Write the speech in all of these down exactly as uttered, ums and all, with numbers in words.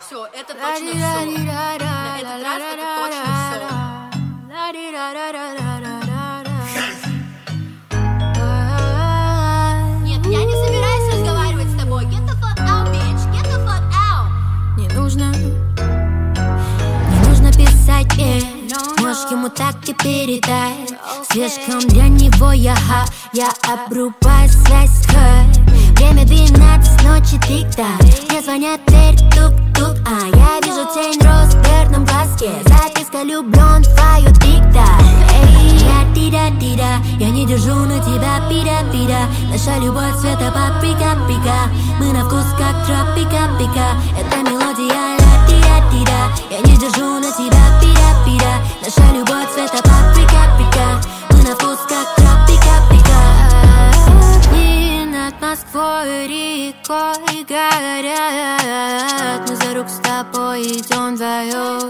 Все, это точно все. На этот раз это точно все. Нет, я не собираюсь разговаривать с тобой. Get the fuck out, bitch. Get the fuck out. Не нужно, не нужно писать мне. Можешь ему так и передай. Слишком для него я ха. Я обрубаю связь с хай. Время двенадцать ночи, тик-так. Мне звонят, дверь, тук-тук. А я вижу тень роз в верном глазке. Записка влюблен в твою тик-так. Эй, я тида-тида. Я не держу на тебя пида-пида. Наша любовь цвета паприка-пика. Мы на вкус как тропика-пика. Это мелодия ла-тида-тида. Я не держу на тебя пида-пида. Наша любовь цвета паприка-пика. Мы на вкус как тропика-пика. Над Москвой рекой горят. Мы за рук с тобой идем вдвоем.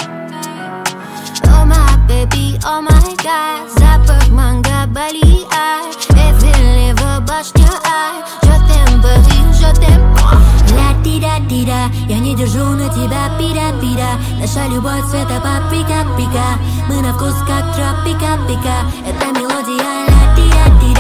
Oh my baby, oh my god. Запах манго, Бали, ай. Эйфелева башня, ай. Je t'aime, baby, je t'aime. Ла-ти-да-ти-да. Я не держу на тебя пида-пида. Наша любовь цвета паприка-пика. Мы на вкус как тропика-пика. Это мелодия ла-ти-да-ти-да.